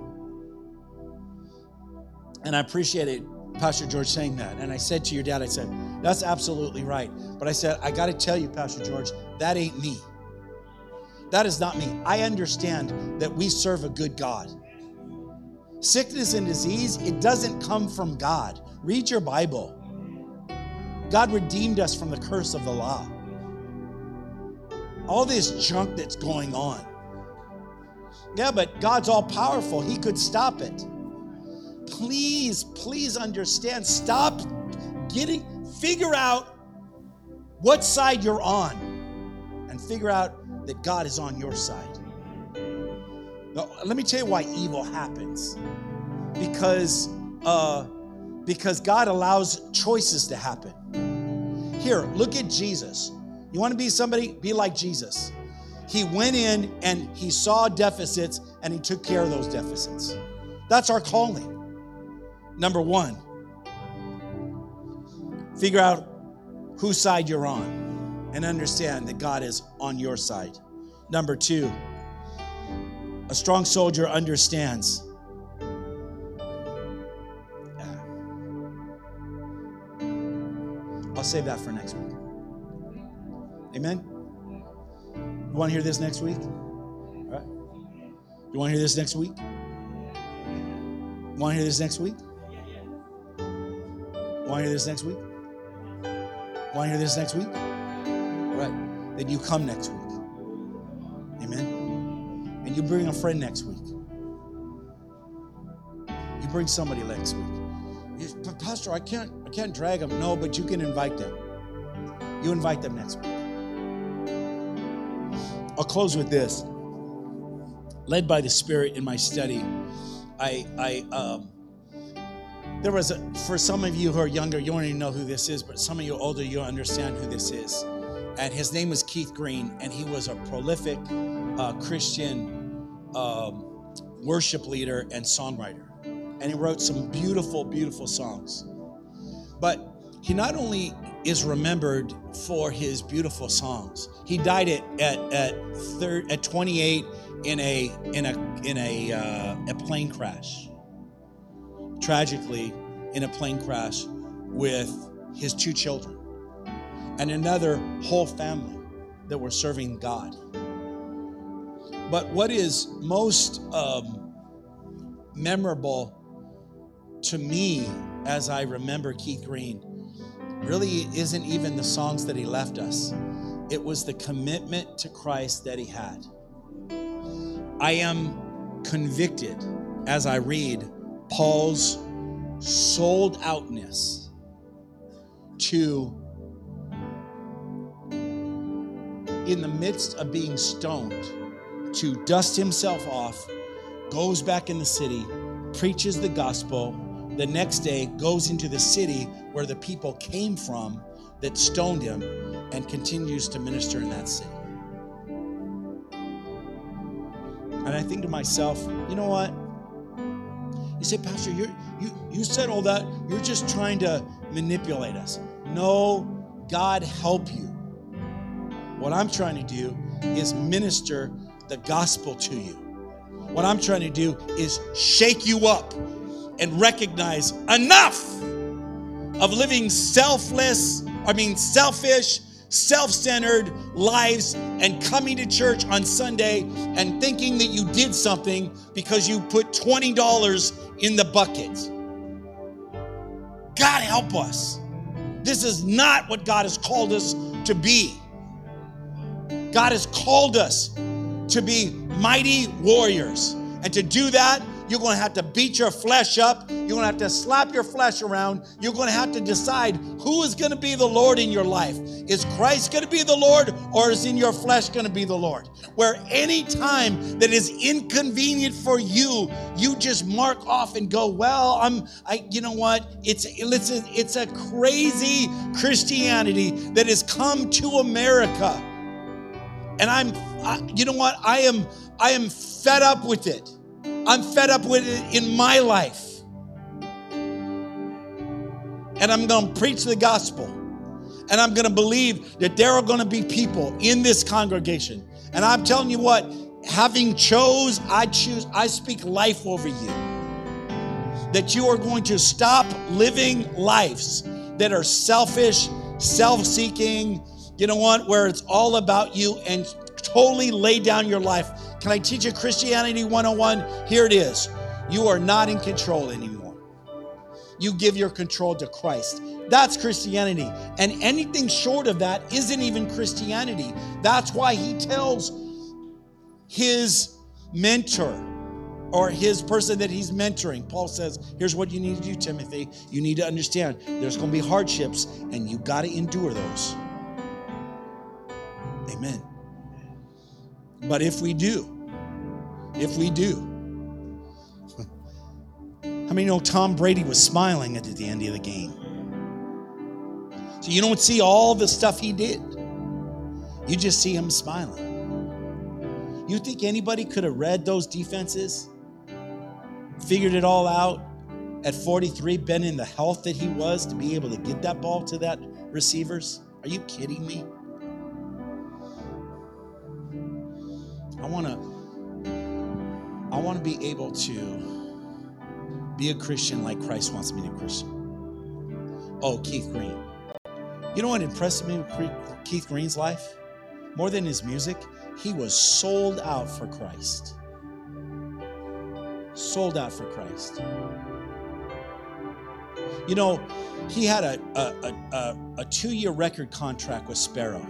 And I appreciated Pastor George saying that. And I said to your dad, I said, that's absolutely right. But I said, I got to tell you, Pastor George, that ain't me. That is not me. I understand that we serve a good God. Sickness and disease, it doesn't come from God. Read your Bible. God redeemed us from the curse of the law. All this junk that's going on. Yeah, but God's all powerful. He could stop it. Please, please understand. Stop getting, figure out what side you're on, and figure out that God is on your side. Now, let me tell you why evil happens. Because, uh, because God allows choices to happen. Here, look at Jesus. You want to be somebody? Be like Jesus. He went in and he saw deficits and he took care of those deficits. That's our calling. Number one, figure out whose side you're on and understand that God is on your side. Number two, a strong soldier understands. I'll save that for next week. Amen? You want to hear this next week? All right. You want to hear this next week? You want to hear this next week? Want to hear this next week? Want to hear this next week? All right. Then you come next week. Amen? And you bring a friend next week. You bring somebody next week. You, but Pastor, I can't, I can't drag them. No, but you can invite them. You invite them next week. I'll close with this. Led by the Spirit in my study, I, I, um, there was a, for some of you who are younger, you won't even know who this is, but some of you older, you'll understand who this is. And his name was Keith Green, and he was a prolific uh, Christian um, worship leader and songwriter. And he wrote some beautiful, beautiful songs. But he not only is remembered for his beautiful songs. He died at at at, thir- at twenty-eight in a in a in a uh, a plane crash. Tragically, in a plane crash with his two children and another whole family that were serving God. But what is most um, memorable to me as I remember Keith Green really isn't even the songs that he left us. It was the commitment to Christ that he had. I am convicted as I read Paul's sold outness to, in the midst of being stoned, to dust himself off, goes back in the city, preaches the gospel. The next day goes into the city where the people came from that stoned him and continues to minister in that city. And I think to myself, you know what? You say, Pastor, you're, you you said all that. You're just trying to manipulate us. No, God help you. What I'm trying to do is minister the gospel to you. What I'm trying to do is shake you up and recognize enough of living selfless, I mean selfish, self-centered lives and coming to church on Sunday and thinking that you did something because you put twenty dollars in the bucket. God help us. This is not what God has called us to be. God has called us to be mighty warriors. And to do that, You're going to have to beat your flesh up. You're going to have to slap your flesh around. You're going to have to decide who is going to be the Lord in your life. Is Christ going to be the Lord, or is in your flesh going to be the Lord? Where any time that is inconvenient for you, you just mark off and go, well, I'm, I, you know what? It's, listen, it's a crazy Christianity that has come to America. And I'm, I, you know what? I am, I am fed up with it. I'm fed up with it in my life. And I'm going to preach the gospel. And I'm going to believe that there are going to be people in this congregation. And I'm telling you what, having chose, I choose, I speak life over you. That you are going to stop living lives that are selfish, self-seeking, you know what, where it's all about you, and totally lay down your life. Can I teach you Christianity one oh one? Here it is. You are not in control anymore. You give your control to Christ. That's Christianity. And anything short of that isn't even Christianity. That's why he tells his mentor or his person that he's mentoring. Paul says, here's what you need to do, Timothy. You need to understand there's going to be hardships, and you got to endure those. Amen. But if we do, if we do, how many know Tom Brady was smiling at the end of the game? So you don't see all the stuff he did. You just see him smiling. You think anybody could have read those defenses, figured it all out at forty-three, been in the health that he was to be able to get that ball to that receivers? Are you kidding me? I want to I want to be able to be a Christian like Christ wants me to be a Christian. Oh, Keith Green. You know what impressed me with Keith Green's life? More than his music, he was sold out for Christ. Sold out for Christ. You know, he had a, a, a, a two-year record contract with Sparrow.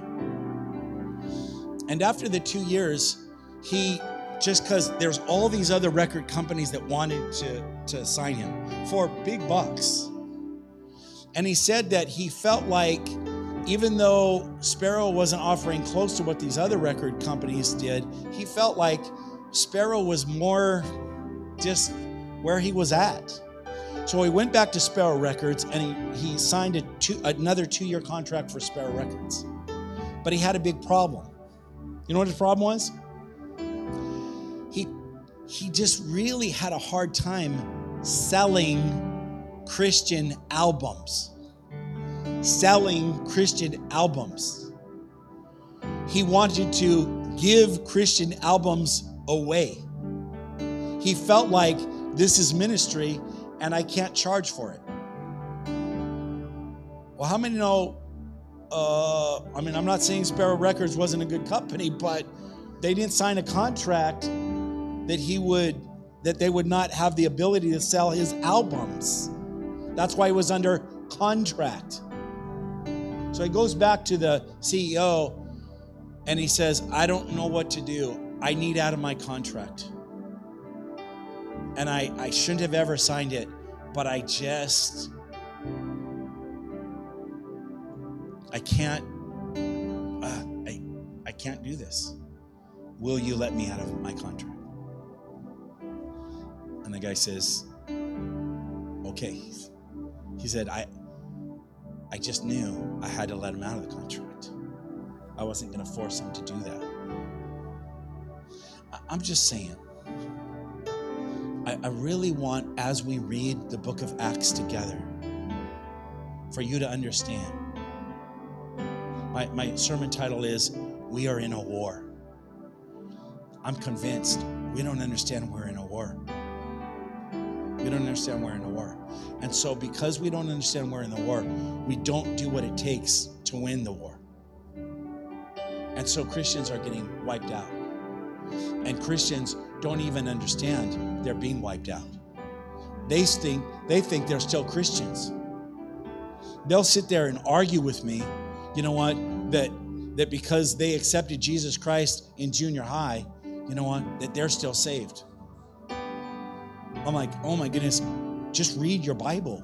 And after the two years, he, just because there's all these other record companies that wanted to, to sign him for big bucks. And he said that he felt like even though Sparrow wasn't offering close to what these other record companies did, he felt like Sparrow was more just where he was at. So he went back to Sparrow Records, and he, he signed a two, another two-year contract for Sparrow Records. But he had a big problem. You know what his problem was? He, he just really had a hard time selling Christian albums. Selling Christian albums. He wanted to give Christian albums away. He felt like this is ministry and I can't charge for it. Well, how many know, uh, I mean, I'm not saying Sparrow Records wasn't a good company, but they didn't sign a contract that he would, that they would not have the ability to sell his albums. That's why he was under contract. So he goes back to the C E O and he says, I don't know what to do. I need out of my contract. And I, I shouldn't have ever signed it, but I just, I can't, uh, I, I can't do this. Will you let me out of my contract? And the guy says, okay. He said, I, I just knew I had to let him out of the contract. I wasn't going to force him to do that. I, I'm just saying, I, I really want, as we read the book of Acts together, for you to understand. My, my sermon title is, We Are in a War. I'm convinced we don't understand we're in a war. We don't understand we're in a war. And so because we don't understand we're in the war, we don't do what it takes to win the war. And so Christians are getting wiped out. And Christians don't even understand they're being wiped out. They think, they think they're still Christians. They'll sit there and argue with me, you know what, that, that because they accepted Jesus Christ in junior high, you know what, that they're still saved. I'm like, oh my goodness, just read your Bible.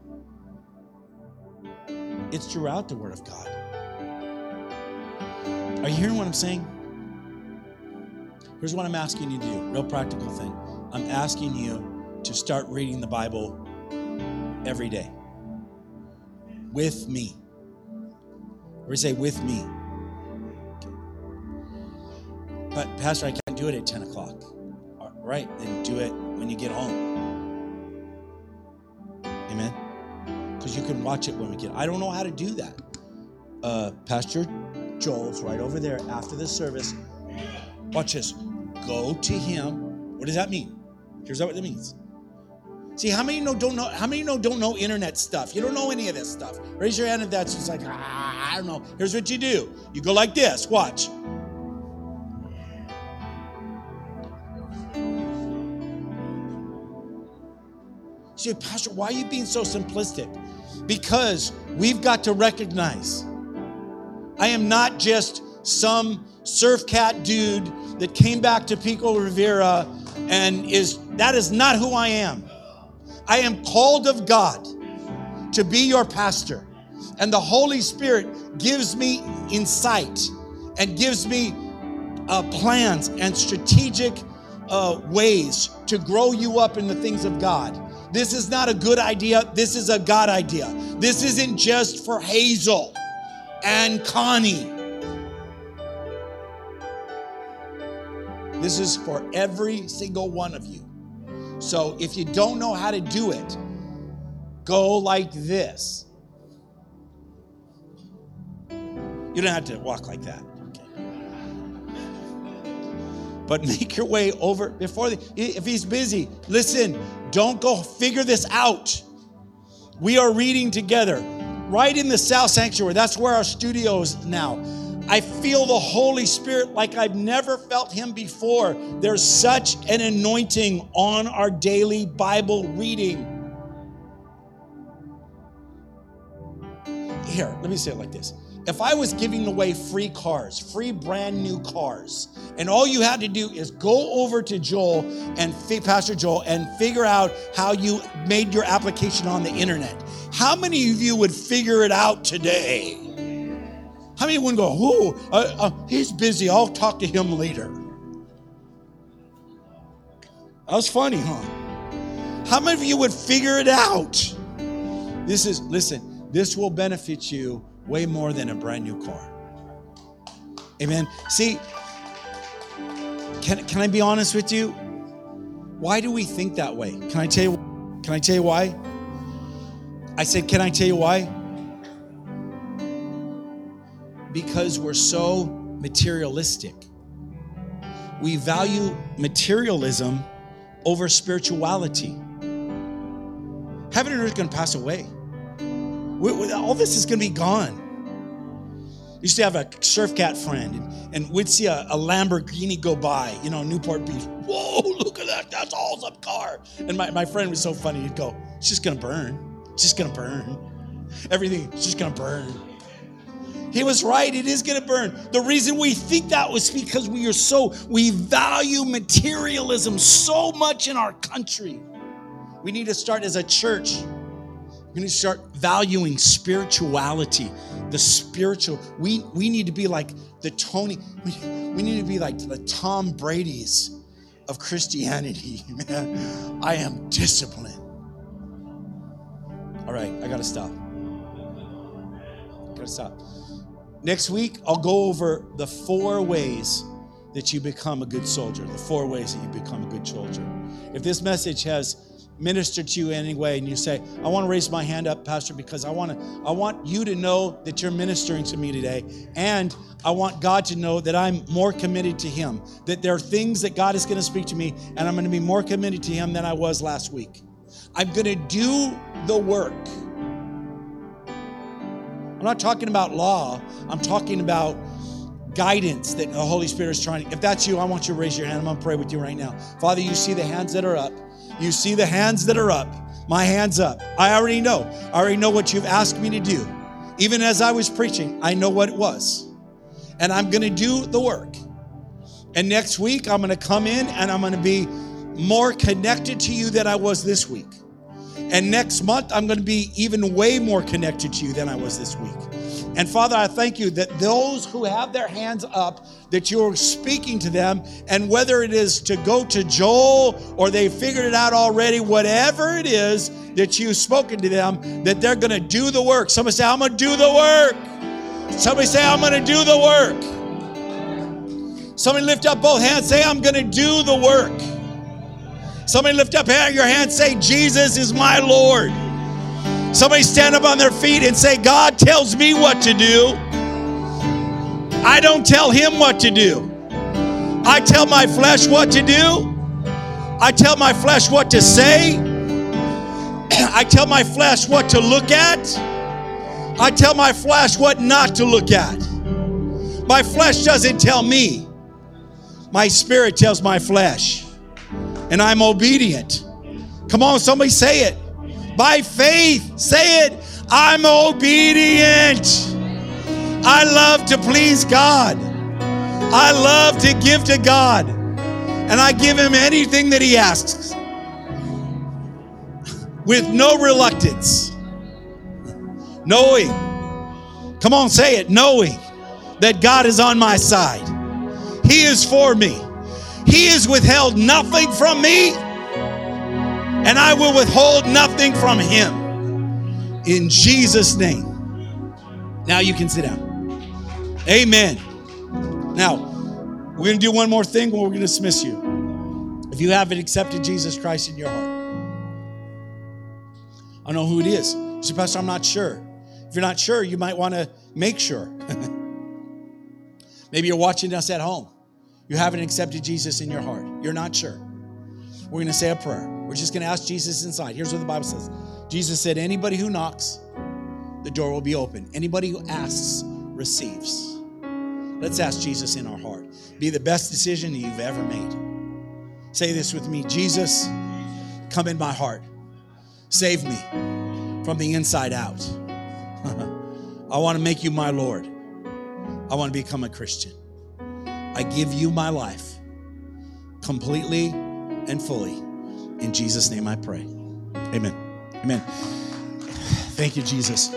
It's throughout the Word of God. Are you hearing what I'm saying? Here's what I'm asking you to do, real practical thing. I'm asking you to start reading the Bible every day. With me. Or say, with me. Okay. But Pastor, I can't do it at ten o'clock. All right, then do it when you get home. Amen? Because you can watch it when we get. I don't know how to do that. Uh, Pastor Joel's right over there after the service. Watch this. Go to him. What does that mean? Here's what it means. See, how many know don't know? How many know don't know internet stuff? You don't know any of this stuff. Raise your hand if that's just like, ah, I don't know. Here's what you do. You go like this. Watch. You say, Pastor, why are you being so simplistic? Because we've got to recognize I am not just some surf cat dude that came back to Pico Rivera and is, that is not who I am. I am called of God to be your pastor. And the Holy Spirit gives me insight and gives me uh, plans and strategic uh, ways to grow you up in the things of God. This is not a good idea. This is a God idea. This isn't just for Hazel and Connie. This is for every single one of you. So if you don't know how to do it, go like this. You don't have to walk like that. Okay. But make your way over before the, if he's busy, listen, don't go figure this out. We are reading together right in the South Sanctuary. That's where our studio is now. I feel the Holy Spirit like I've never felt him before. There's such an anointing on our daily Bible reading. Here, let me say it like this. If I was giving away free cars, free brand new cars, and all you had to do is go over to Joel and Pastor Joel and figure out how you made your application on the internet, how many of you would figure it out today? How many wouldn't go, oh, uh, uh, he's busy, I'll talk to him later? That was funny, huh? How many of you would figure it out? This is, listen, this will benefit you way more than a brand new car. Amen. See, can, can I be honest with you? Why do we think that way? Can I tell you, can I tell you why? I said, can I tell you why? Because we're so materialistic. We value materialism over spirituality. Heaven and earth are going to pass away. We, we, all this is going to be gone. I used to have a surf cat friend, and, and we'd see a, a Lamborghini go by, you know, Newport Beach. Whoa, look at that. That's an awesome car. And my, my friend was so funny. He'd go, it's just going to burn. It's just going to burn. Everything, it's just going to burn. He was right. It is going to burn. The reason we think that was because we are so, we value materialism so much in our country. We need to start as a church. We need to start valuing spirituality, the spiritual. We, we need to be like the Tony, we, we need to be like the Tom Brady's of Christianity, man. I am disciplined. All right, I got to stop. Got to stop. Next week, I'll go over the four ways that you become a good soldier, the four ways that you become a good soldier. If this message has ministered to you in any way and you say, I want to raise my hand up, Pastor, because I want to, I want you to know that you're ministering to me today. And I want God to know that I'm more committed to him, that there are things that God is going to speak to me, and I'm going to be more committed to him than I was last week. I'm going to do the work. I'm not talking about law. I'm talking about guidance that the Holy Spirit is trying to. If that's you, I want you to raise your hand. I'm going to pray with you right now. Father, you see the hands that are up. You see the hands that are up. My hand's up. I already know. I already know what you've asked me to do. Even as I was preaching, I know what it was. And I'm going to do the work. And next week, I'm going to come in and I'm going to be more connected to you than I was this week. And next month, I'm going to be even way more connected to you than I was this week. And Father, I thank you that those who have their hands up, that you're speaking to them, and whether it is to go to Joel or they figured it out already, whatever it is that you've spoken to them, that they're going to do the work. Somebody say, I'm going to do the work. Somebody say, I'm going to do the work. Somebody lift up both hands, say, I'm going to do the work. Somebody lift up your hand, say, Jesus is my Lord. Somebody stand up on their feet and say, God tells me what to do. I don't tell him what to do. I tell my flesh what to do. I tell my flesh what to say. I tell my flesh what to look at. I tell my flesh what not to look at. My flesh doesn't tell me. My spirit tells my flesh. And I'm obedient. Come on, somebody say it. By faith, say it. I'm obedient. I love to please God. I love to give to God. And I give him anything that he asks. With no reluctance. Knowing. Come on, say it. Knowing that God is on my side. He is for me. He has withheld nothing from me, and I will withhold nothing from him. In Jesus' name. Now you can sit down. Amen. Now, we're going to do one more thing where we're going to dismiss you. If you haven't accepted Jesus Christ in your heart, I don't know who it is. You say, Pastor, I'm not sure. If you're not sure, you might want to make sure. Maybe you're watching us at home. You haven't accepted Jesus in your heart. You're not sure. We're going to say a prayer. We're just going to ask Jesus inside. Here's what the Bible says. Jesus said, anybody who knocks, the door will be open. Anybody who asks, receives. Let's ask Jesus in our heart. Be the best decision you've ever made. Say this with me. Jesus, come in my heart. Save me from the inside out. I want to make you my Lord. I want to become a Christian. I give you my life completely and fully. In Jesus' name I pray. Amen. Amen. Thank you, Jesus.